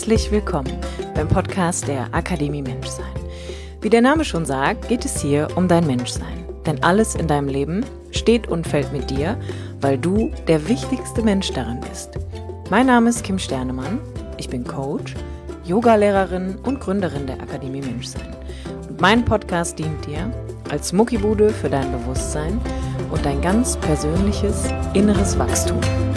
Herzlich willkommen beim Podcast der Akademie Menschsein. Wie der Name schon sagt, geht es hier um dein Menschsein. Denn alles in deinem Leben steht und fällt mit dir, weil du der wichtigste Mensch darin bist. Mein Name ist Kim Sternemann, ich bin Coach, Yogalehrerin und Gründerin der Akademie Menschsein. Und mein Podcast dient dir als Muckibude für dein Bewusstsein und dein ganz persönliches inneres Wachstum.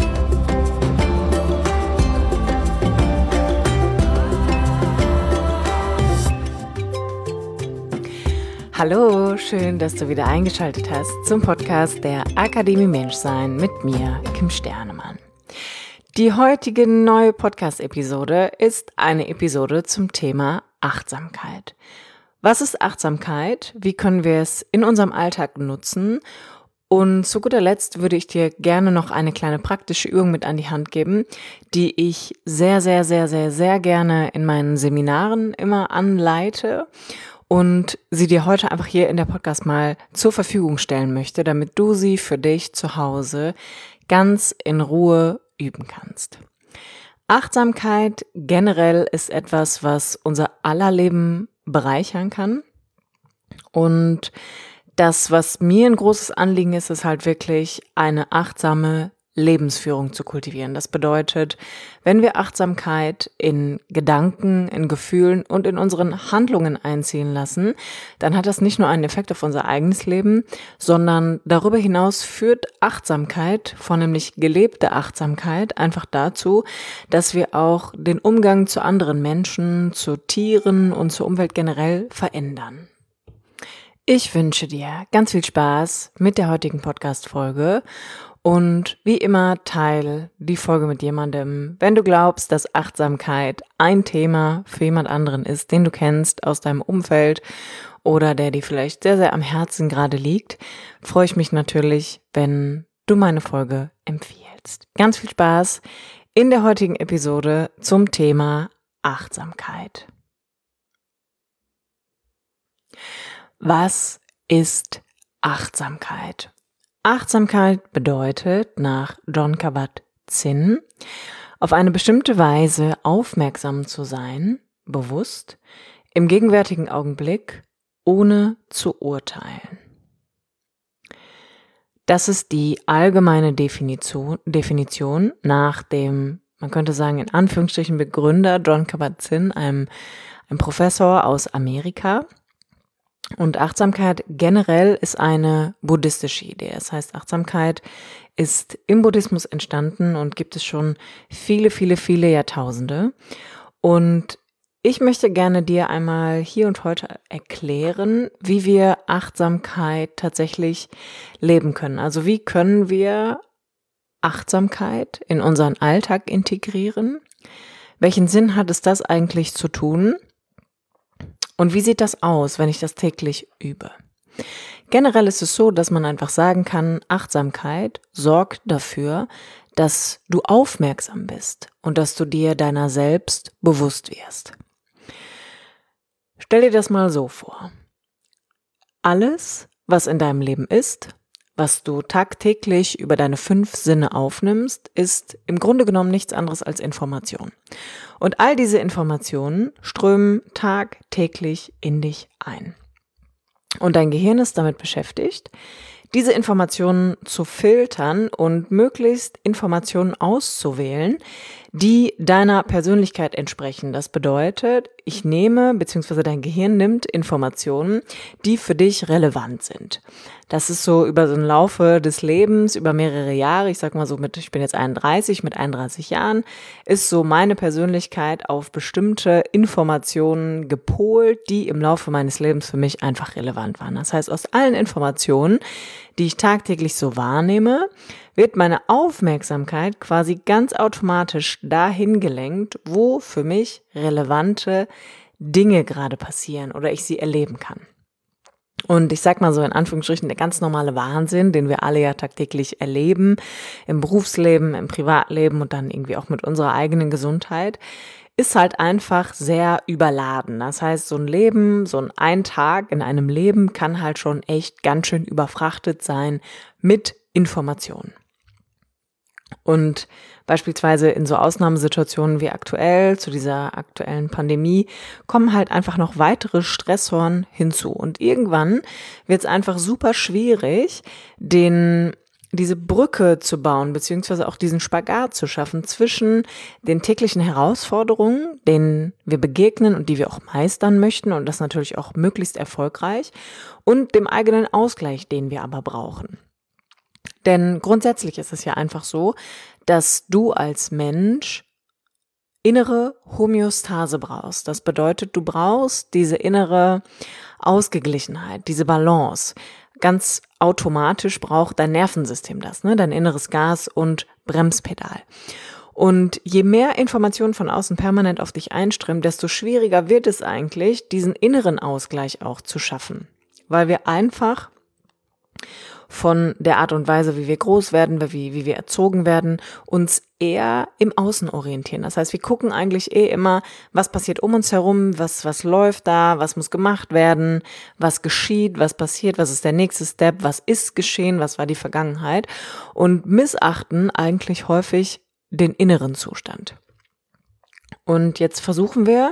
Hallo, schön, dass du wieder eingeschaltet hast zum Podcast der Akademie Menschsein mit mir, Kim Sternemann. Die heutige neue Podcast-Episode ist eine Episode zum Thema Achtsamkeit. Was ist Achtsamkeit? Wie können wir es in unserem Alltag nutzen? Und zu guter Letzt würde ich dir gerne noch eine kleine praktische Übung mit an die Hand geben, die ich sehr gerne in meinen Seminaren immer anleite und sie dir heute einfach hier in der Podcast mal zur Verfügung stellen möchte, damit du sie für dich zu Hause ganz in Ruhe üben kannst. Achtsamkeit generell ist etwas, was unser aller Leben bereichern kann. Und das, was mir ein großes Anliegen ist, ist halt wirklich eine achtsame Lebensführung zu kultivieren. Das bedeutet, wenn wir Achtsamkeit in Gedanken, in Gefühlen und in unseren Handlungen einziehen lassen, dann hat das nicht nur einen Effekt auf unser eigenes Leben, sondern darüber hinaus führt Achtsamkeit, vornehmlich gelebte Achtsamkeit, einfach dazu, dass wir auch den Umgang zu anderen Menschen, zu Tieren und zur Umwelt generell verändern. Ich wünsche dir ganz viel Spaß mit der heutigen Podcast-Folge. Und wie immer, teile die Folge mit jemandem, wenn du glaubst, dass Achtsamkeit ein Thema für jemand anderen ist, den du kennst aus deinem Umfeld oder der dir vielleicht sehr am Herzen gerade liegt, freue ich mich natürlich, wenn du meine Folge empfiehlst. Ganz viel Spaß in der heutigen Episode zum Thema Achtsamkeit. Was ist Achtsamkeit? Achtsamkeit bedeutet nach Jon Kabat-Zinn, auf eine bestimmte Weise aufmerksam zu sein, bewusst, im gegenwärtigen Augenblick, ohne zu urteilen. Das ist die allgemeine Definition nach dem, man könnte sagen in Anführungsstrichen Begründer Jon Kabat-Zinn, einem Professor aus Amerika. Und Achtsamkeit generell ist eine buddhistische Idee. Das heißt, Achtsamkeit ist im Buddhismus entstanden und gibt es schon viele Jahrtausende. Und ich möchte gerne dir einmal hier und heute erklären, wie wir Achtsamkeit tatsächlich leben können. Also wie können wir Achtsamkeit in unseren Alltag integrieren? Welchen Sinn hat es das eigentlich zu tun? Und wie sieht das aus, wenn ich das täglich übe? Generell ist es so, dass man einfach sagen kann, Achtsamkeit sorgt dafür, dass du aufmerksam bist und dass du dir deiner selbst bewusst wirst. Stell dir das mal so vor. Alles, was in deinem Leben ist, was du tagtäglich über deine 5 Sinne aufnimmst, ist im Grunde genommen nichts anderes als Information. Und all diese Informationen strömen tagtäglich in dich ein. Und dein Gehirn ist damit beschäftigt, diese Informationen zu filtern und möglichst Informationen auszuwählen, die deiner Persönlichkeit entsprechen. Das bedeutet, ich nehme, beziehungsweise dein Gehirn nimmt Informationen, die für dich relevant sind. Das ist so über so einen Laufe des Lebens, über mehrere Jahre, ich sag mal so ich bin jetzt 31, mit 31 Jahren, ist so meine Persönlichkeit auf bestimmte Informationen gepolt, die im Laufe meines Lebens für mich einfach relevant waren. Das heißt, aus allen Informationen, die ich tagtäglich so wahrnehme, wird meine Aufmerksamkeit quasi ganz automatisch dahin gelenkt, wo für mich relevante Dinge gerade passieren oder ich sie erleben kann. Und ich sag mal so in Anführungsstrichen, der ganz normale Wahnsinn, den wir alle ja tagtäglich erleben, im Berufsleben, im Privatleben und dann irgendwie auch mit unserer eigenen Gesundheit, ist halt einfach sehr überladen. Das heißt, so ein Leben, so ein Tag in einem Leben kann halt schon echt ganz schön überfrachtet sein mit Informationen. Und beispielsweise in so Ausnahmesituationen wie aktuell, zu dieser aktuellen Pandemie, kommen halt einfach noch weitere Stressoren hinzu. Und irgendwann wird es einfach super schwierig, diese Brücke zu bauen, beziehungsweise auch diesen Spagat zu schaffen zwischen den täglichen Herausforderungen, denen wir begegnen und die wir auch meistern möchten und das natürlich auch möglichst erfolgreich, und dem eigenen Ausgleich, den wir aber brauchen. Denn grundsätzlich ist es ja einfach so, dass du als Mensch innere Homöostase brauchst. Das bedeutet, du brauchst diese innere Ausgeglichenheit, diese Balance. Ganz automatisch braucht dein Nervensystem das, dein inneres Gas- und Bremspedal. Und je mehr Informationen von außen permanent auf dich einströmen, desto schwieriger wird es eigentlich, diesen inneren Ausgleich auch zu schaffen. Weil wir einfach von der Art und Weise, wie wir groß werden, wie wir erzogen werden, uns eher im Außen orientieren. Das heißt, wir gucken eigentlich immer, was passiert um uns herum, was läuft da, was muss gemacht werden, was geschieht, was passiert, was ist der nächste Step, was ist geschehen, was war die Vergangenheit, und missachten eigentlich häufig den inneren Zustand. Und jetzt versuchen wir,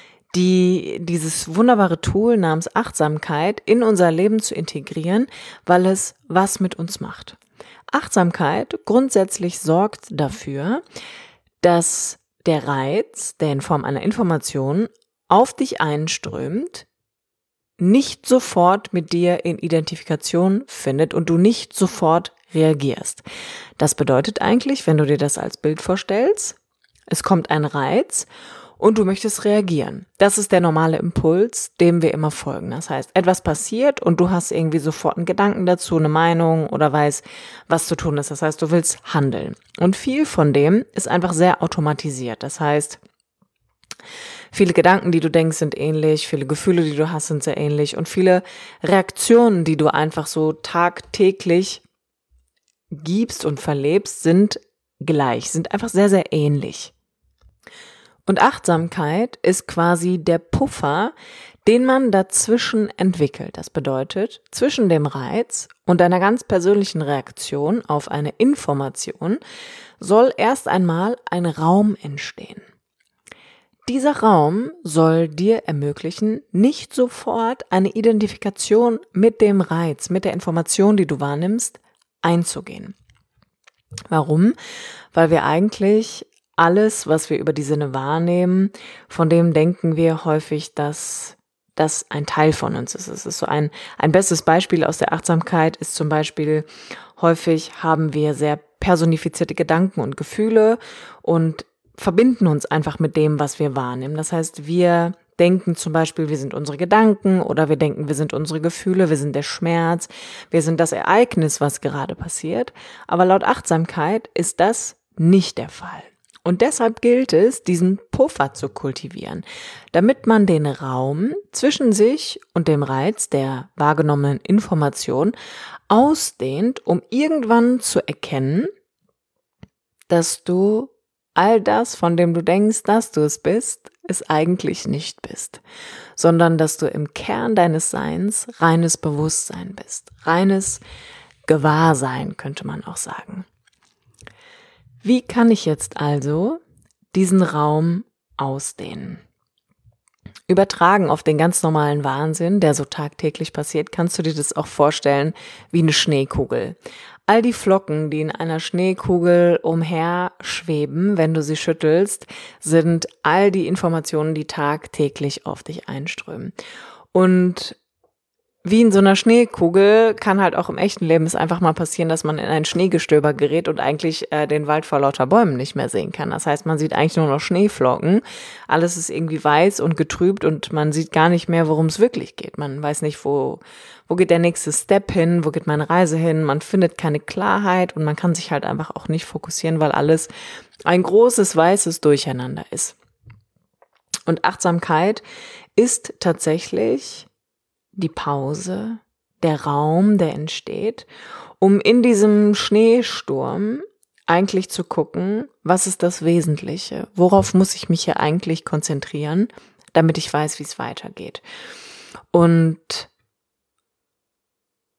dieses wunderbare Tool namens Achtsamkeit in unser Leben zu integrieren, weil es was mit uns macht. Achtsamkeit grundsätzlich sorgt dafür, dass der Reiz, der in Form einer Information auf dich einströmt, nicht sofort mit dir in Identifikation findet und du nicht sofort reagierst. Das bedeutet eigentlich, wenn du dir das als Bild vorstellst, es kommt ein Reiz und du möchtest reagieren. Das ist der normale Impuls, dem wir immer folgen. Das heißt, etwas passiert und du hast irgendwie sofort einen Gedanken dazu, eine Meinung oder weißt, was zu tun ist. Das heißt, du willst handeln. Und viel von dem ist einfach sehr automatisiert. Das heißt, viele Gedanken, die du denkst, sind ähnlich, viele Gefühle, die du hast, sind sehr ähnlich und viele Reaktionen, die du einfach so tagtäglich gibst und verlebst, sind gleich, sind einfach sehr, sehr ähnlich. Und Achtsamkeit ist quasi der Puffer, den man dazwischen entwickelt. Das bedeutet, zwischen dem Reiz und deiner ganz persönlichen Reaktion auf eine Information soll erst einmal ein Raum entstehen. Dieser Raum soll dir ermöglichen, nicht sofort eine Identifikation mit dem Reiz, mit der Information, die du wahrnimmst, einzugehen. Warum? Weil wir eigentlich alles, was wir über die Sinne wahrnehmen, von dem denken wir häufig, dass das ein Teil von uns ist. Es ist so ein bestes Beispiel aus der Achtsamkeit ist zum Beispiel, häufig haben wir sehr personifizierte Gedanken und Gefühle und verbinden uns einfach mit dem, was wir wahrnehmen. Das heißt, wir denken zum Beispiel, wir sind unsere Gedanken oder wir denken, wir sind unsere Gefühle, wir sind der Schmerz, wir sind das Ereignis, was gerade passiert. Aber laut Achtsamkeit ist das nicht der Fall. Und deshalb gilt es, diesen Puffer zu kultivieren, damit man den Raum zwischen sich und dem Reiz der wahrgenommenen Information ausdehnt, um irgendwann zu erkennen, dass du all das, von dem du denkst, dass du es bist, es eigentlich nicht bist, sondern dass du im Kern deines Seins reines Bewusstsein bist, reines Gewahrsein, könnte man auch sagen. Wie kann ich jetzt also diesen Raum ausdehnen? Übertragen auf den ganz normalen Wahnsinn, der so tagtäglich passiert, kannst du dir das auch vorstellen wie eine Schneekugel. All die Flocken, die in einer Schneekugel umherschweben, wenn du sie schüttelst, sind all die Informationen, die tagtäglich auf dich einströmen. Und wie in so einer Schneekugel kann halt auch im echten Leben es einfach mal passieren, dass man in ein Schneegestöber gerät und eigentlich den Wald vor lauter Bäumen nicht mehr sehen kann. Das heißt, man sieht eigentlich nur noch Schneeflocken. Alles ist irgendwie weiß und getrübt und man sieht gar nicht mehr, worum es wirklich geht. Man weiß nicht, wo geht der nächste Step hin, wo geht meine Reise hin. Man findet keine Klarheit und man kann sich halt einfach auch nicht fokussieren, weil alles ein großes weißes Durcheinander ist. Und Achtsamkeit ist tatsächlich die Pause, der Raum, der entsteht, um in diesem Schneesturm eigentlich zu gucken, was ist das Wesentliche? Worauf muss ich mich hier eigentlich konzentrieren, damit ich weiß, wie es weitergeht? Und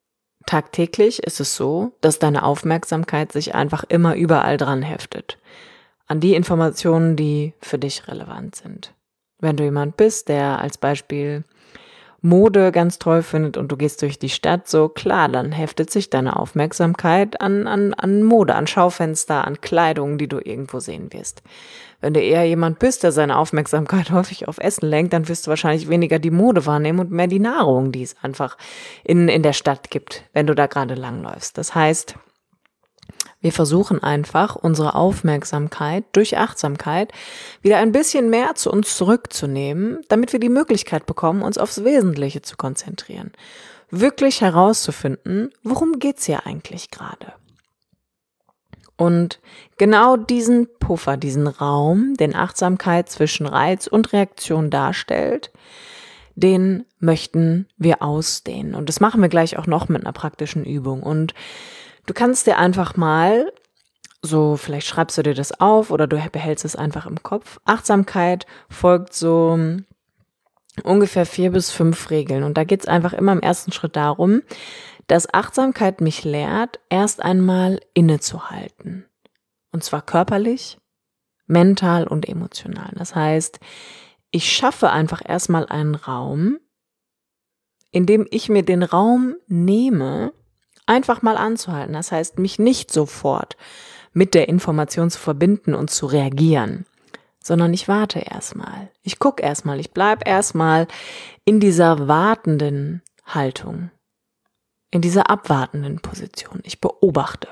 Tagtäglich ist es so, dass deine Aufmerksamkeit sich einfach immer überall dran heftet. An die Informationen, die für dich relevant sind. Wenn du jemand bist, der als Beispiel Mode ganz toll findet und du gehst durch die Stadt, so klar, dann heftet sich deine Aufmerksamkeit an Mode, an Schaufenster, an Kleidung, die du irgendwo sehen wirst. Wenn du eher jemand bist, der seine Aufmerksamkeit häufig auf Essen lenkt, dann wirst du wahrscheinlich weniger die Mode wahrnehmen und mehr die Nahrung, die es einfach in der Stadt gibt, wenn du da gerade langläufst. Das heißt, wir versuchen einfach, unsere Aufmerksamkeit durch Achtsamkeit wieder ein bisschen mehr zu uns zurückzunehmen, damit wir die Möglichkeit bekommen, uns aufs Wesentliche zu konzentrieren. Wirklich herauszufinden, worum geht's hier eigentlich gerade? Und genau diesen Puffer, diesen Raum, den Achtsamkeit zwischen Reiz und Reaktion darstellt, den möchten wir ausdehnen. Und das machen wir gleich auch noch mit einer praktischen Übung. Und du kannst dir einfach mal, so vielleicht schreibst du dir das auf oder du behältst es einfach im Kopf. Achtsamkeit folgt so ungefähr 4 bis 5 Regeln. Und da geht es einfach immer im ersten Schritt darum, dass Achtsamkeit mich lehrt, erst einmal innezuhalten. Und zwar körperlich, mental und emotional. Das heißt, ich schaffe einfach erstmal einen Raum, in dem ich mir den Raum nehme, einfach mal anzuhalten. Das heißt, mich nicht sofort mit der Information zu verbinden und zu reagieren, sondern ich warte erstmal. Ich gucke erstmal, ich bleibe erstmal in dieser wartenden Haltung, in dieser abwartenden Position. Ich beobachte.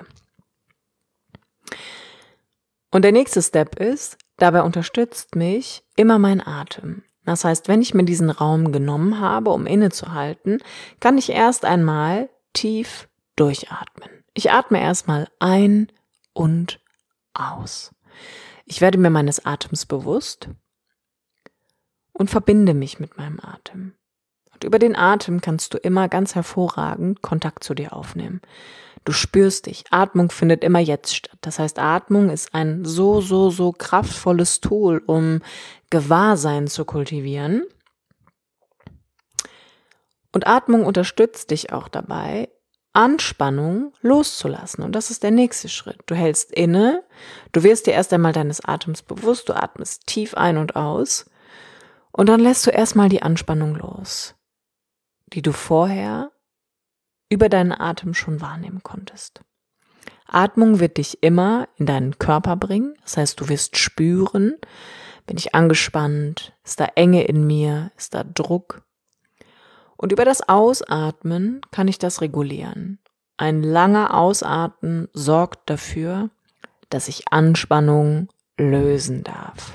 Und der nächste Step ist, dabei unterstützt mich immer mein Atem. Das heißt, wenn ich mir diesen Raum genommen habe, um innezuhalten, kann ich erst einmal tief durchatmen. Ich atme erstmal ein und aus. Ich werde mir meines Atems bewusst und verbinde mich mit meinem Atem. Und über den Atem kannst du immer ganz hervorragend Kontakt zu dir aufnehmen. Du spürst dich. Atmung findet immer jetzt statt. Das heißt, Atmung ist ein so kraftvolles Tool, um Gewahrsein zu kultivieren. Und Atmung unterstützt dich auch dabei, Anspannung loszulassen. Und das ist der nächste Schritt. Du hältst inne, du wirst dir erst einmal deines Atems bewusst, du atmest tief ein und aus und dann lässt du erstmal die Anspannung los, die du vorher über deinen Atem schon wahrnehmen konntest. Atmung wird dich immer in deinen Körper bringen. Das heißt, du wirst spüren, bin ich angespannt, ist da Enge in mir, ist da Druck. Und über das Ausatmen kann ich das regulieren. Ein langer Ausatmen sorgt dafür, dass ich Anspannung lösen darf.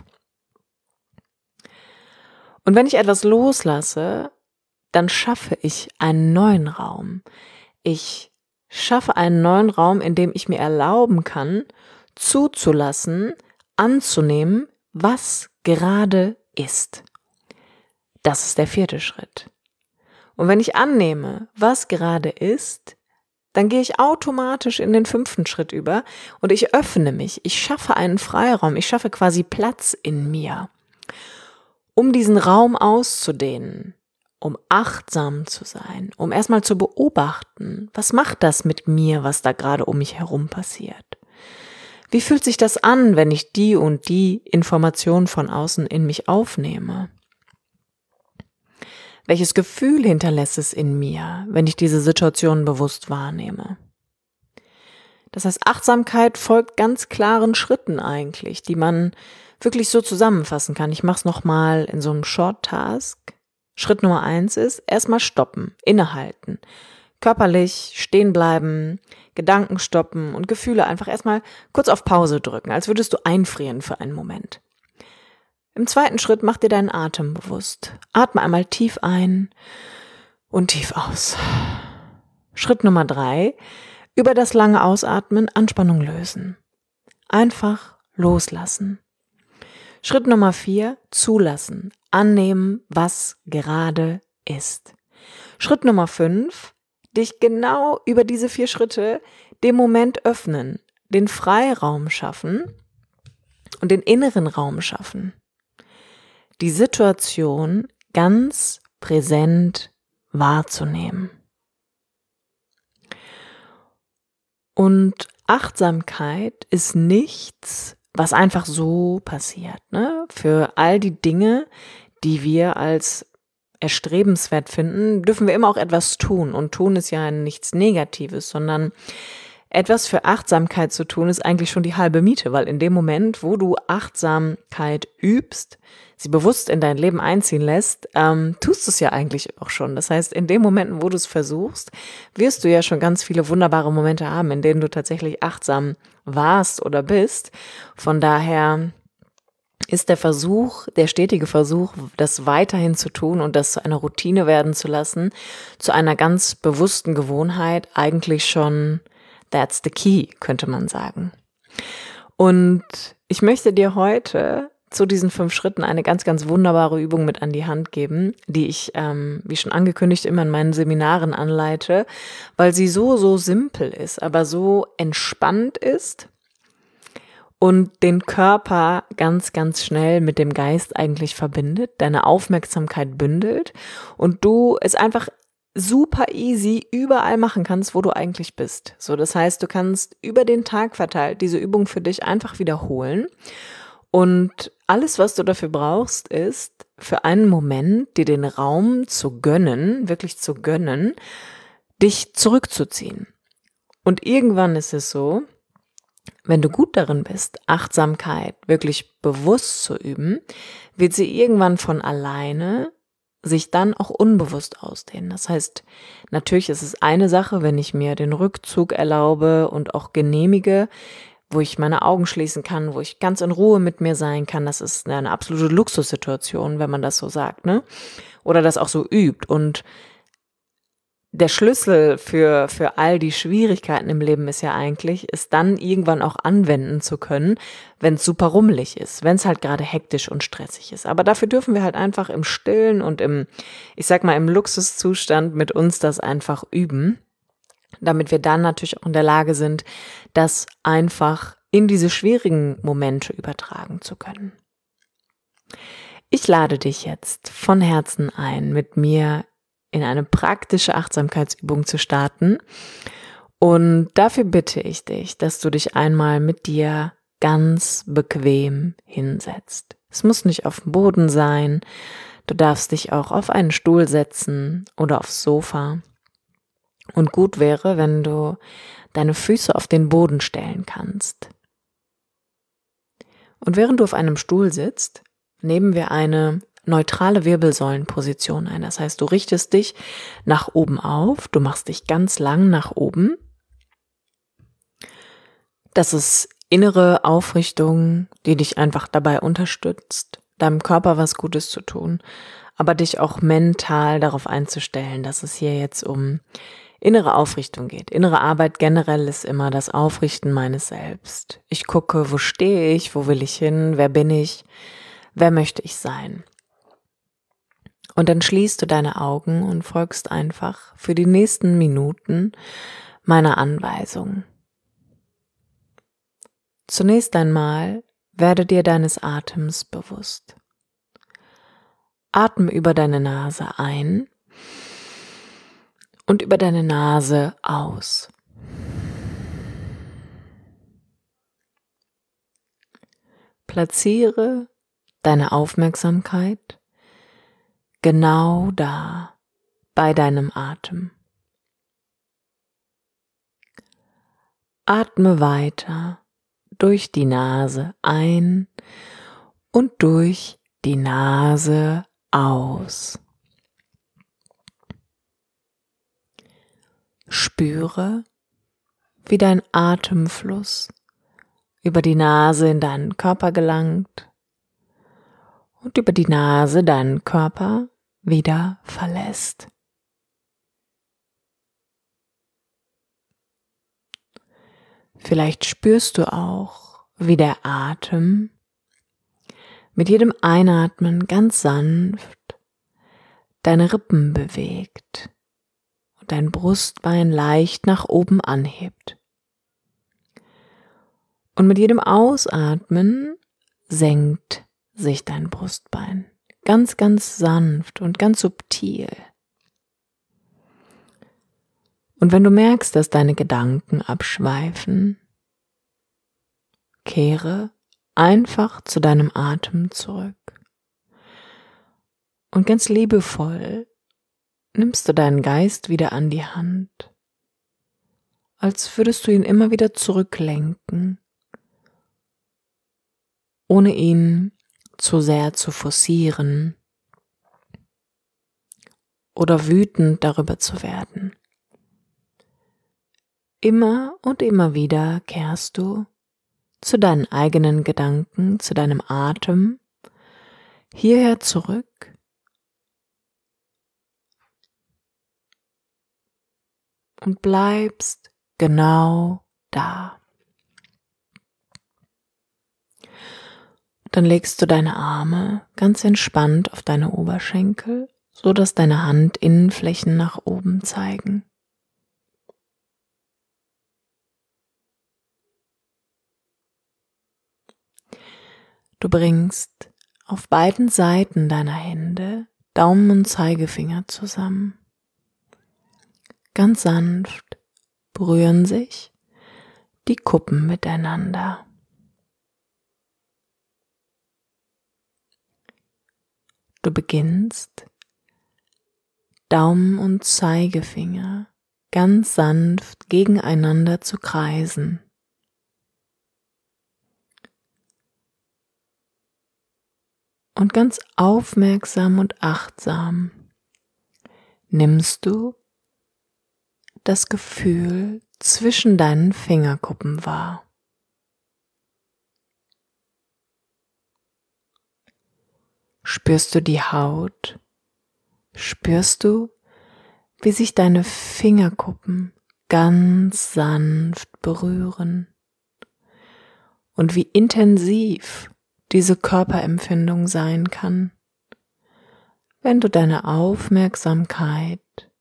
Und wenn ich etwas loslasse, dann schaffe ich einen neuen Raum. Ich schaffe einen neuen Raum, in dem ich mir erlauben kann, zuzulassen, anzunehmen, was gerade ist. Das ist der 4. Schritt. Und wenn ich annehme, was gerade ist, dann gehe ich automatisch in den 5. Schritt über und ich öffne mich. Ich schaffe einen Freiraum. Ich schaffe quasi Platz in mir, um diesen Raum auszudehnen, um achtsam zu sein, um erstmal zu beobachten, was macht das mit mir, was da gerade um mich herum passiert? Wie fühlt sich das an, wenn ich die und die Information von außen in mich aufnehme? Welches Gefühl hinterlässt es in mir, wenn ich diese Situation bewusst wahrnehme? Das heißt, Achtsamkeit folgt ganz klaren Schritten eigentlich, die man wirklich so zusammenfassen kann. Ich mache es nochmal in so einem Short Task. Schritt Nummer 1 ist, erstmal stoppen, innehalten, körperlich stehen bleiben, Gedanken stoppen und Gefühle einfach erstmal kurz auf Pause drücken, als würdest du einfrieren für einen Moment. Im 2. Schritt mach dir deinen Atem bewusst. Atme einmal tief ein und tief aus. Schritt Nummer 3, über das lange Ausatmen Anspannung lösen. Einfach loslassen. Schritt Nummer 4, zulassen, annehmen, was gerade ist. Schritt Nummer 5, dich genau über diese 4 Schritte dem Moment öffnen, den Freiraum schaffen und den inneren Raum schaffen. Die Situation ganz präsent wahrzunehmen. Und Achtsamkeit ist nichts, was einfach so passiert, ne? Für all die Dinge, die wir als erstrebenswert finden, dürfen wir immer auch etwas tun. Und tun ist ja nichts Negatives, sondern etwas für Achtsamkeit zu tun, ist eigentlich schon die halbe Miete, weil in dem Moment, wo du Achtsamkeit übst, sie bewusst in dein Leben einziehen lässt, tust du es ja eigentlich auch schon. Das heißt, in den Momenten, wo du es versuchst, wirst du ja schon ganz viele wunderbare Momente haben, in denen du tatsächlich achtsam warst oder bist. Von daher ist der stetige Versuch, das weiterhin zu tun und das zu einer Routine werden zu lassen, zu einer ganz bewussten Gewohnheit, eigentlich schon that's the key, könnte man sagen. Und ich möchte dir heute zu diesen 5 Schritten eine ganz, ganz wunderbare Übung mit an die Hand geben, die ich, wie schon angekündigt, immer in meinen Seminaren anleite, weil sie so simpel ist, aber so entspannt ist und den Körper ganz, ganz schnell mit dem Geist eigentlich verbindet, deine Aufmerksamkeit bündelt und du es einfach super easy überall machen kannst, wo du eigentlich bist. So, das heißt, du kannst über den Tag verteilt diese Übung für dich einfach wiederholen und alles, was du dafür brauchst, ist für einen Moment dir den Raum zu gönnen, wirklich zu gönnen, dich zurückzuziehen. Und irgendwann ist es so, wenn du gut darin bist, Achtsamkeit wirklich bewusst zu üben, wird sie irgendwann von alleine sich dann auch unbewusst ausdehnen. Das heißt, natürlich ist es eine Sache, wenn ich mir den Rückzug erlaube und auch genehmige, wo ich meine Augen schließen kann, wo ich ganz in Ruhe mit mir sein kann. Das ist eine absolute Luxussituation, wenn man das so sagt, ne? Oder das auch so übt. Und der Schlüssel für all die Schwierigkeiten im Leben ist ja eigentlich, es dann irgendwann auch anwenden zu können, wenn es super rummelig ist, wenn es halt gerade hektisch und stressig ist. Aber dafür dürfen wir halt einfach im Stillen und im Luxuszustand mit uns das einfach üben, damit wir dann natürlich auch in der Lage sind, das einfach in diese schwierigen Momente übertragen zu können. Ich lade dich jetzt von Herzen ein, mit mir in eine praktische Achtsamkeitsübung zu starten. Und dafür bitte ich dich, dass du dich einmal mit dir ganz bequem hinsetzt. Es muss nicht auf dem Boden sein. Du darfst dich auch auf einen Stuhl setzen oder aufs Sofa. Und gut wäre, wenn du deine Füße auf den Boden stellen kannst. Und während du auf einem Stuhl sitzt, nehmen wir eine neutrale Wirbelsäulenposition ein. Das heißt, du richtest dich nach oben auf, du machst dich ganz lang nach oben. Das ist innere Aufrichtung, die dich einfach dabei unterstützt, deinem Körper was Gutes zu tun, aber dich auch mental darauf einzustellen, dass es hier jetzt um innere Aufrichtung geht. Innere Arbeit generell ist immer das Aufrichten meines Selbst. Ich gucke, wo stehe ich, wo will ich hin, wer bin ich, wer möchte ich sein. Und dann schließt du deine Augen und folgst einfach für die nächsten Minuten meiner Anweisung. Zunächst einmal werde dir deines Atems bewusst. Atme über deine Nase ein und über deine Nase aus. Platziere deine Aufmerksamkeit genau da, bei deinem Atem. Atme weiter durch die Nase ein und durch die Nase aus. Spüre, wie dein Atemfluss über die Nase in deinen Körper gelangt und über die Nase deinen Körper wieder verlässt. Vielleicht spürst du auch, wie der Atem mit jedem Einatmen ganz sanft deine Rippen bewegt und dein Brustbein leicht nach oben anhebt. Und mit jedem Ausatmen senkt sich dein Brustbein ganz, ganz sanft und ganz subtil. Und wenn du merkst, dass deine Gedanken abschweifen, kehre einfach zu deinem Atem zurück. Und ganz liebevoll nimmst du deinen Geist wieder an die Hand, als würdest du ihn immer wieder zurücklenken, ohne ihn zu sehr zu forcieren oder wütend darüber zu werden. Immer und immer wieder kehrst du zu deinen eigenen Gedanken, zu deinem Atem, hierher zurück und bleibst genau da. Dann legst du deine Arme ganz entspannt auf deine Oberschenkel, so dass deine Handinnenflächen nach oben zeigen. Du bringst auf beiden Seiten deiner Hände Daumen und Zeigefinger zusammen. Ganz sanft berühren sich die Kuppen miteinander. Du beginnst, Daumen und Zeigefinger ganz sanft gegeneinander zu kreisen. Und ganz aufmerksam und achtsam nimmst du das Gefühl zwischen deinen Fingerkuppen wahr. Spürst du die Haut? Spürst du, wie sich deine Fingerkuppen ganz sanft berühren? Und wie intensiv diese Körperempfindung sein kann, wenn du deine Aufmerksamkeit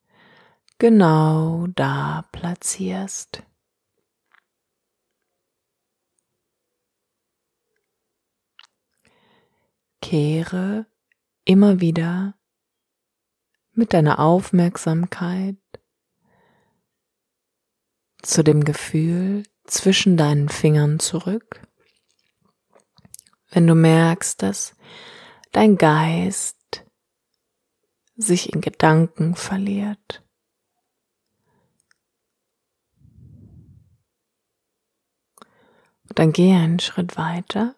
genau da platzierst. Kehre immer wieder mit deiner Aufmerksamkeit zu dem Gefühl zwischen deinen Fingern zurück. Wenn du merkst, dass dein Geist sich in Gedanken verliert. Dann geh einen Schritt weiter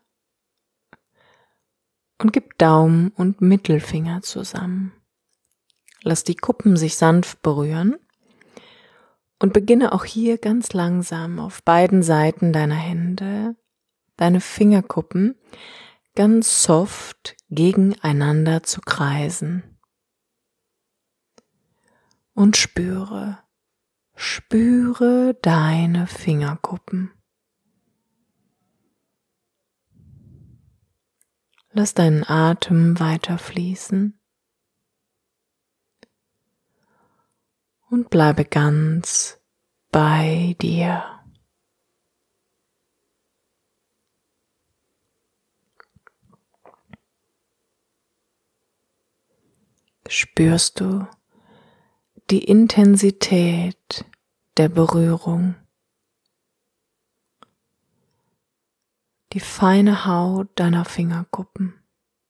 und gib Daumen und Mittelfinger zusammen. Lass die Kuppen sich sanft berühren und beginne auch hier ganz langsam auf beiden Seiten deiner Hände deine Fingerkuppen ganz soft gegeneinander zu kreisen. Und spüre deine Fingerkuppen. Lass deinen Atem weiter fließen und bleibe ganz bei dir. Spürst du die Intensität der Berührung, die feine Haut deiner Fingerkuppen,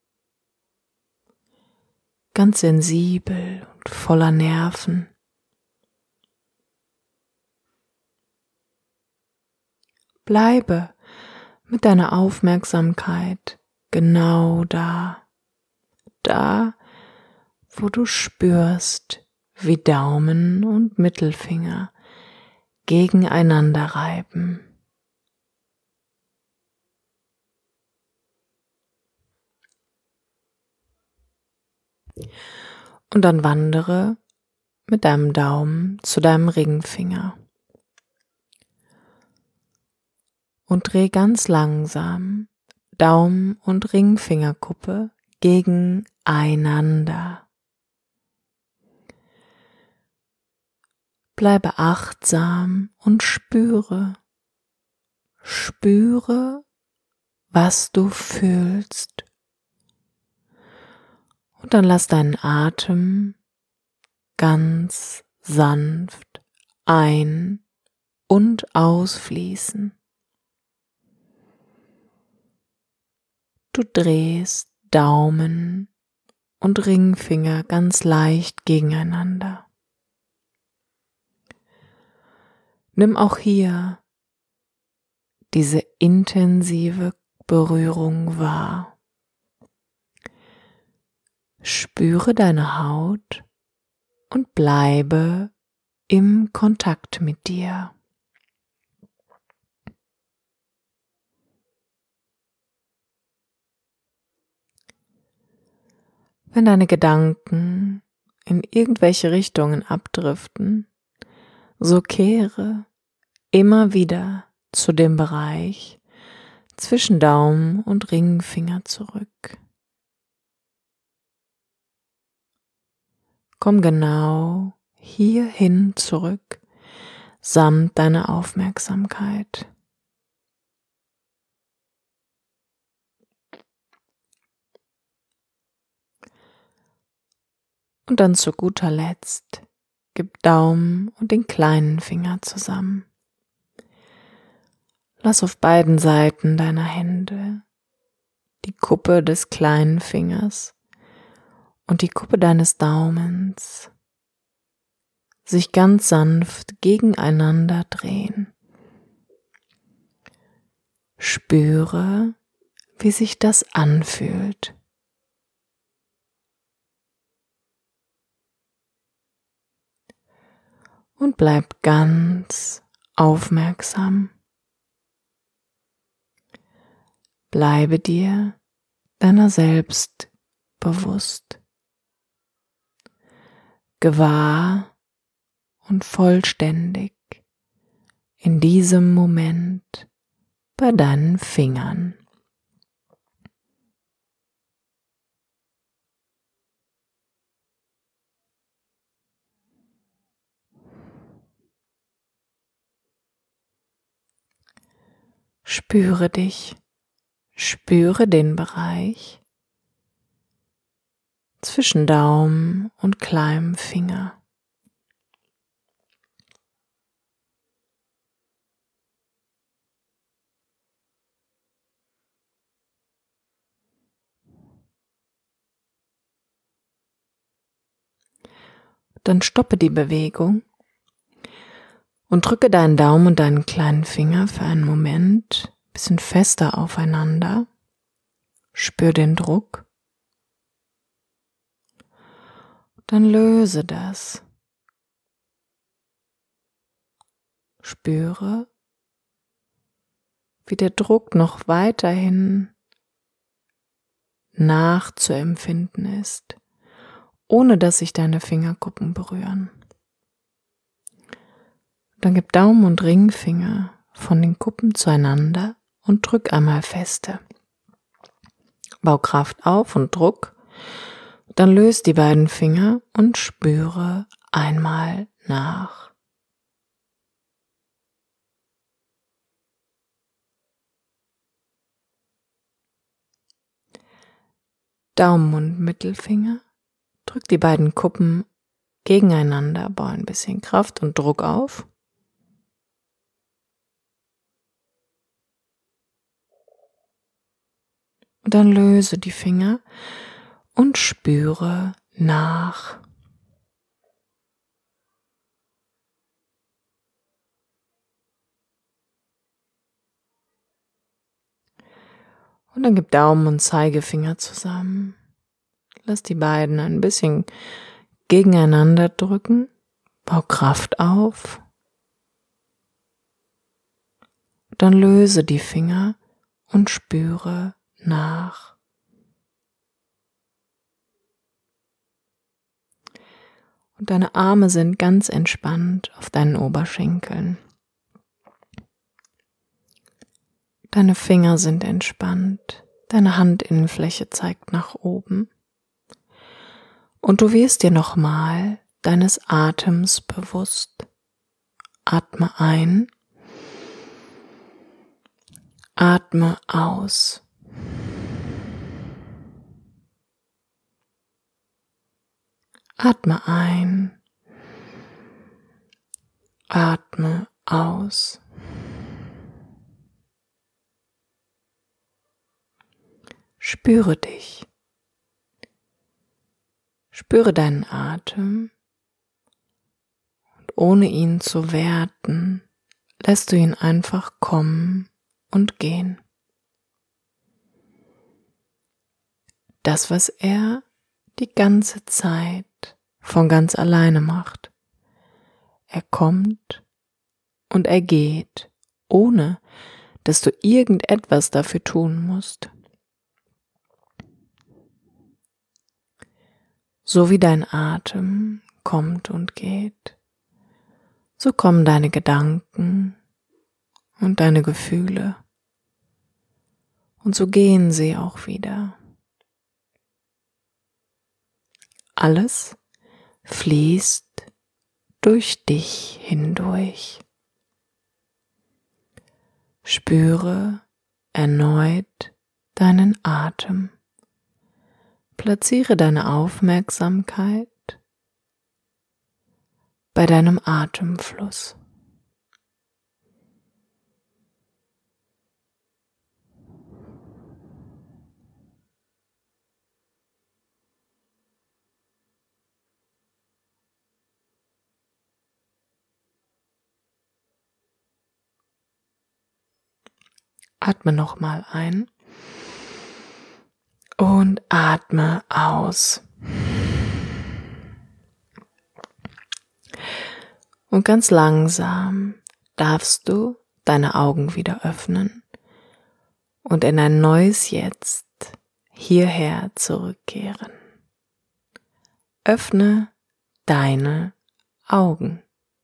ganz sensibel und voller Nerven. Bleibe mit deiner Aufmerksamkeit genau da, wo du spürst, wie Daumen und Mittelfinger gegeneinander reiben. Und dann wandere mit deinem Daumen zu deinem Ringfinger und dreh ganz langsam Daumen und Ringfingerkuppe gegeneinander. Bleibe achtsam und spüre, was du fühlst. Und dann lass deinen Atem ganz sanft ein- und ausfließen. Du drehst Daumen und Ringfinger ganz leicht gegeneinander. Nimm auch hier diese intensive Berührung wahr. Spüre deine Haut und bleibe im Kontakt mit dir. Wenn deine Gedanken in irgendwelche Richtungen abdriften, so kehre immer wieder zu dem Bereich zwischen Daumen und Ringfinger zurück. Komm genau hierhin zurück, samt deiner Aufmerksamkeit. Und dann zu guter Letzt, gib Daumen und den kleinen Finger zusammen. Lass auf beiden Seiten deiner Hände die Kuppe des kleinen Fingers und die Kuppe deines Daumens sich ganz sanft gegeneinander drehen. Spüre, wie sich das anfühlt. Und bleib ganz aufmerksam. Bleibe dir deiner selbst bewusst, gewahr und vollständig in diesem Moment bei deinen Fingern. Spüre dich, spüre den Bereich zwischen Daumen und kleinem Finger. Dann stoppe die Bewegung und drücke deinen Daumen und deinen kleinen Finger für einen Moment ein bisschen fester aufeinander. Spür den Druck. Dann löse das. Spüre, wie der Druck noch weiterhin nachzuempfinden ist, ohne dass sich deine Fingerkuppen berühren. Dann gib Daumen und Ringfinger von den Kuppen zueinander und drück einmal feste. Bau Kraft auf und Druck. Dann löse die beiden Finger und spüre einmal nach. Daumen und Mittelfinger. Drück die beiden Kuppen gegeneinander, bau ein bisschen Kraft und Druck auf. Und dann löse die Finger und spüre nach. Und dann gib Daumen und Zeigefinger zusammen. Lass die beiden ein bisschen gegeneinander drücken. Bau Kraft auf. Dann löse die Finger und spüre nach. Und deine Arme sind ganz entspannt auf deinen Oberschenkeln. Deine Finger sind entspannt. Deine Handinnenfläche zeigt nach oben. Und du wirst dir nochmal deines Atems bewusst. Atme ein. Atme aus. Atme ein. Atme aus. Spüre dich. Spüre deinen Atem und ohne ihn zu werten, lässt du ihn einfach kommen und gehen. Das, was er die ganze Zeit von ganz alleine macht. Er kommt und er geht, ohne dass du irgendetwas dafür tun musst. So wie dein Atem kommt und geht, so kommen deine Gedanken und deine Gefühle. Und so gehen sie auch wieder. Alles fließt durch dich hindurch. Spüre erneut deinen Atem. Platziere deine Aufmerksamkeit bei deinem Atemfluss. Atme nochmal ein und atme aus. Und ganz langsam darfst du deine Augen wieder öffnen und in ein neues Jetzt hierher zurückkehren. Öffne deine Augen.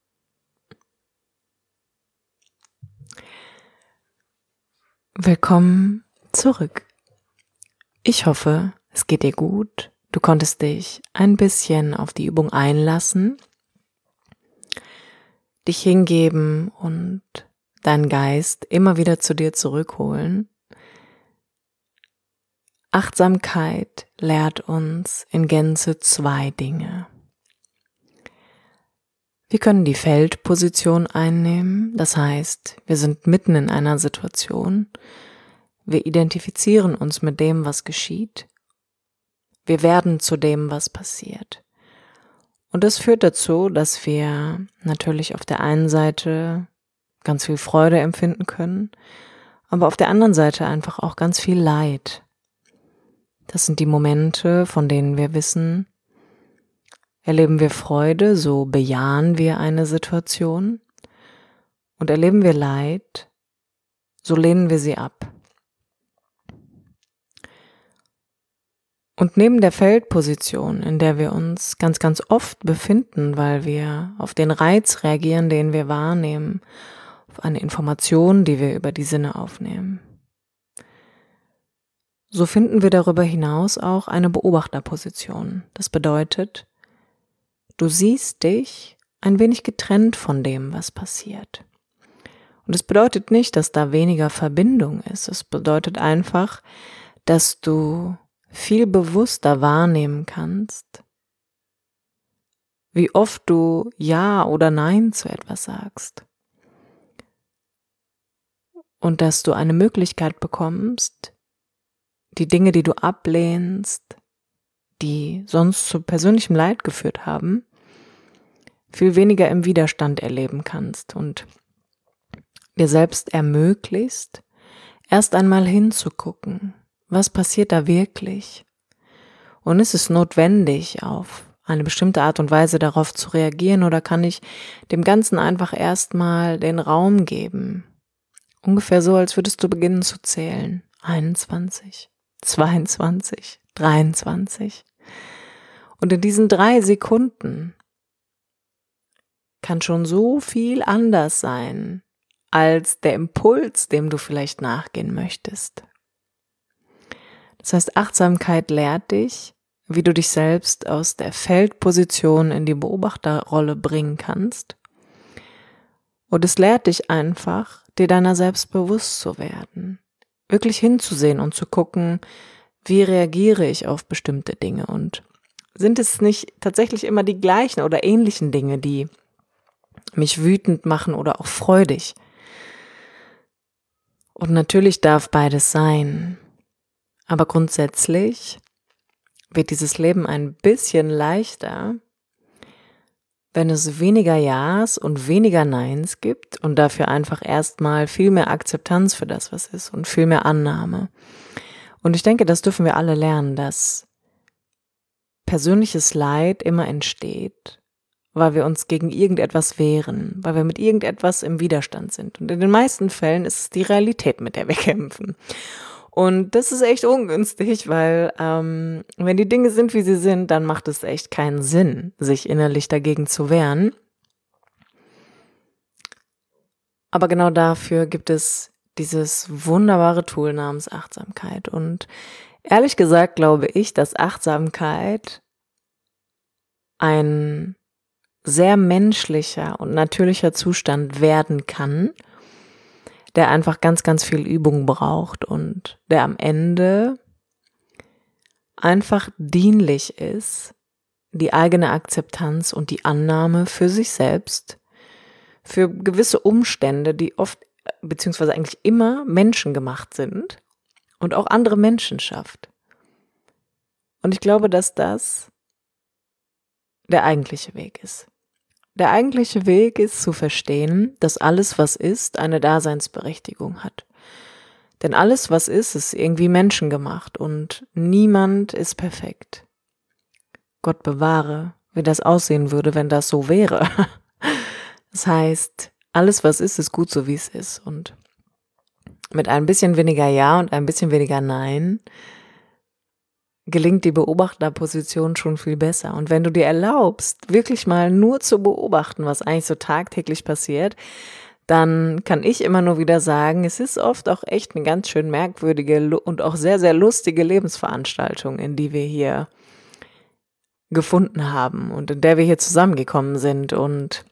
Willkommen zurück. Ich hoffe, es geht dir gut. Du konntest dich ein bisschen auf die Übung einlassen, dich hingeben und deinen Geist immer wieder zu dir zurückholen. Achtsamkeit lehrt uns in Gänze 2 Dinge. Wir können die Feldposition einnehmen, das heißt, wir sind mitten in einer Situation, wir identifizieren uns mit dem, was geschieht, wir werden zu dem, was passiert. Und das führt dazu, dass wir natürlich auf der einen Seite ganz viel Freude empfinden können, aber auf der anderen Seite einfach auch ganz viel Leid. Das sind die Momente, von denen wir wissen, erleben wir Freude, so bejahen wir eine Situation, und erleben wir Leid, so lehnen wir sie ab. Und neben der Feldposition, in der wir uns ganz, ganz oft befinden, weil wir auf den Reiz reagieren, den wir wahrnehmen, auf eine Information, die wir über die Sinne aufnehmen, so finden wir darüber hinaus auch eine Beobachterposition. Das bedeutet, du siehst dich ein wenig getrennt von dem, was passiert. Und es bedeutet nicht, dass da weniger Verbindung ist. Es bedeutet einfach, dass du viel bewusster wahrnehmen kannst, wie oft du Ja oder Nein zu etwas sagst. Und dass du eine Möglichkeit bekommst, die Dinge, die du ablehnst, die sonst zu persönlichem Leid geführt haben, viel weniger im Widerstand erleben kannst und dir selbst ermöglicht, erst einmal hinzugucken, was passiert da wirklich? Und ist es notwendig, auf eine bestimmte Art und Weise darauf zu reagieren, oder kann ich dem Ganzen einfach erstmal den Raum geben? Ungefähr so, als würdest du beginnen zu zählen. 21, 22, 23. Und in diesen 3 Sekunden kann schon so viel anders sein, als der Impuls, dem du vielleicht nachgehen möchtest. Das heißt, Achtsamkeit lehrt dich, wie du dich selbst aus der Feldposition in die Beobachterrolle bringen kannst. Und es lehrt dich einfach, dir deiner selbst bewusst zu werden, wirklich hinzusehen und zu gucken, wie reagiere ich auf bestimmte Dinge, und sind es nicht tatsächlich immer die gleichen oder ähnlichen Dinge, die mich wütend machen oder auch freudig. Und natürlich darf beides sein. Aber grundsätzlich wird dieses Leben ein bisschen leichter, wenn es weniger Ja's und weniger Neins gibt und dafür einfach erstmal viel mehr Akzeptanz für das, was ist und viel mehr Annahme. Und ich denke, das dürfen wir alle lernen, dass persönliches Leid immer entsteht, weil wir uns gegen irgendetwas wehren, weil wir mit irgendetwas im Widerstand sind. Und in den meisten Fällen ist es die Realität, mit der wir kämpfen. Und das ist echt ungünstig, weil wenn die Dinge sind, wie sie sind, dann macht es echt keinen Sinn, sich innerlich dagegen zu wehren. Aber genau dafür gibt es dieses wunderbare Tool namens Achtsamkeit. Und ehrlich gesagt glaube ich, dass Achtsamkeit ein sehr menschlicher und natürlicher Zustand werden kann, der einfach ganz, ganz viel Übung braucht und der am Ende einfach dienlich ist, die eigene Akzeptanz und die Annahme für sich selbst, für gewisse Umstände, die oft, beziehungsweise eigentlich immer menschengemacht sind und auch andere Menschen schafft. Und ich glaube, dass das der eigentliche Weg ist. Der eigentliche Weg ist zu verstehen, dass alles, was ist, eine Daseinsberechtigung hat. Denn alles, was ist irgendwie menschengemacht und niemand ist perfekt. Gott bewahre, wie das aussehen würde, wenn das so wäre. Das heißt, alles, was ist gut so, wie es ist. Und mit ein bisschen weniger Ja und ein bisschen weniger Nein gelingt die Beobachterposition schon viel besser. Und wenn du dir erlaubst, wirklich mal nur zu beobachten, was eigentlich so tagtäglich passiert, dann kann ich immer nur wieder sagen, es ist oft auch echt eine ganz schön merkwürdige und auch sehr, sehr lustige Lebensveranstaltung, in die wir hier gefunden haben und in der wir hier zusammengekommen sind. Und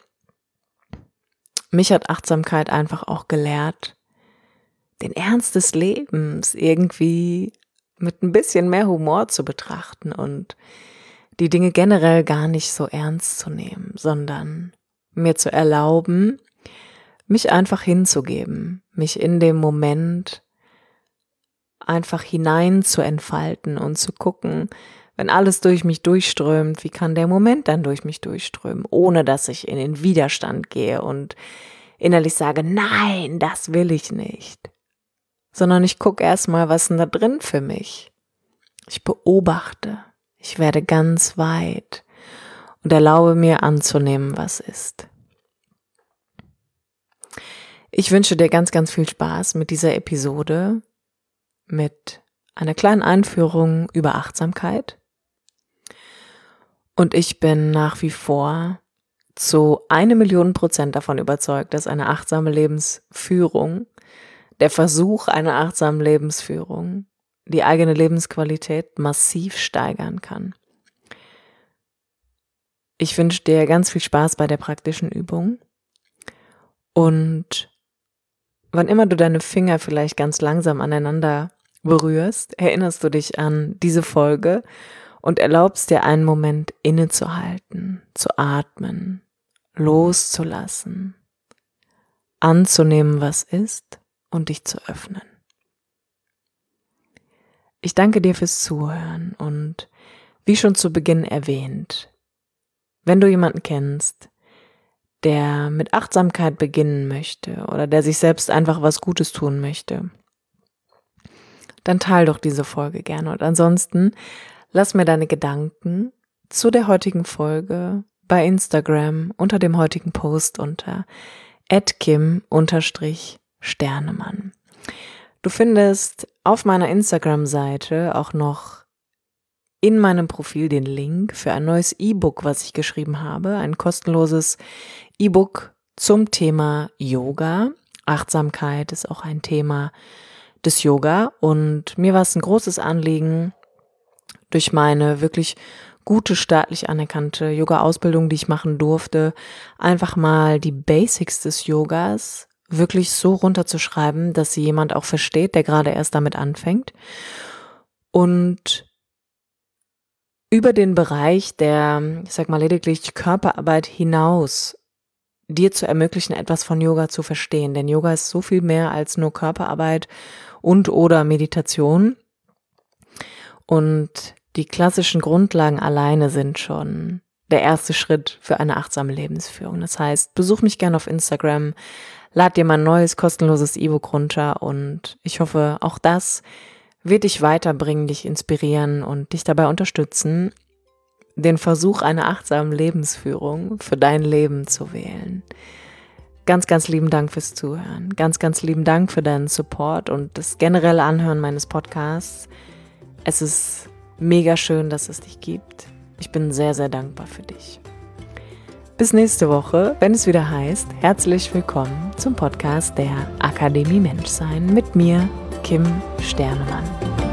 mich hat Achtsamkeit einfach auch gelehrt, den Ernst des Lebens irgendwie mit ein bisschen mehr Humor zu betrachten und die Dinge generell gar nicht so ernst zu nehmen, sondern mir zu erlauben, mich einfach hinzugeben, mich in dem Moment einfach hinein zu entfalten und zu gucken, wenn alles durch mich durchströmt, wie kann der Moment dann durch mich durchströmen, ohne dass ich in den Widerstand gehe und innerlich sage, nein, das will ich nicht. Sondern ich gucke erstmal, was ist denn da drin für mich? Ich beobachte, ich werde ganz weit und erlaube mir anzunehmen, was ist. Ich wünsche dir ganz, ganz viel Spaß mit dieser Episode, mit einer kleinen Einführung über Achtsamkeit. Und ich bin nach wie vor zu 1.000.000% davon überzeugt, dass eine achtsame Lebensführung, der Versuch einer achtsamen Lebensführung, die eigene Lebensqualität massiv steigern kann. Ich wünsche dir ganz viel Spaß bei der praktischen Übung und wann immer du deine Finger vielleicht ganz langsam aneinander berührst, erinnerst du dich an diese Folge und erlaubst dir einen Moment innezuhalten, zu atmen, loszulassen, anzunehmen, was ist und dich zu öffnen. Ich danke dir fürs Zuhören und wie schon zu Beginn erwähnt, wenn du jemanden kennst, der mit Achtsamkeit beginnen möchte oder der sich selbst einfach was Gutes tun möchte, dann teil doch diese Folge gerne. Und ansonsten lass mir deine Gedanken zu der heutigen Folge bei Instagram unter dem heutigen Post unter @kim_Sternemann. Du findest auf meiner Instagram-Seite auch noch in meinem Profil den Link für ein neues E-Book, was ich geschrieben habe, ein kostenloses E-Book zum Thema Yoga. Achtsamkeit ist auch ein Thema des Yoga und mir war es ein großes Anliegen, durch meine wirklich gute staatlich anerkannte Yoga-Ausbildung, die ich machen durfte, einfach mal die Basics des Yogas wirklich so runterzuschreiben, dass sie jemand auch versteht, der gerade erst damit anfängt. Und über den Bereich der, ich sag mal lediglich Körperarbeit hinaus, dir zu ermöglichen, etwas von Yoga zu verstehen. Denn Yoga ist so viel mehr als nur Körperarbeit und oder Meditation. Und die klassischen Grundlagen alleine sind schon der erste Schritt für eine achtsame Lebensführung. Das heißt, besuch mich gerne auf Instagram, lad dir mein neues kostenloses E-Book runter und ich hoffe, auch das wird dich weiterbringen, dich inspirieren und dich dabei unterstützen, den Versuch einer achtsamen Lebensführung für dein Leben zu wählen. Ganz, ganz lieben Dank fürs Zuhören. Ganz, ganz lieben Dank für deinen Support und das generelle Anhören meines Podcasts. Es ist mega schön, dass es dich gibt. Ich bin sehr, sehr dankbar für dich. Bis nächste Woche, wenn es wieder heißt, herzlich willkommen zum Podcast der Akademie Menschsein mit mir, Kim Sternemann.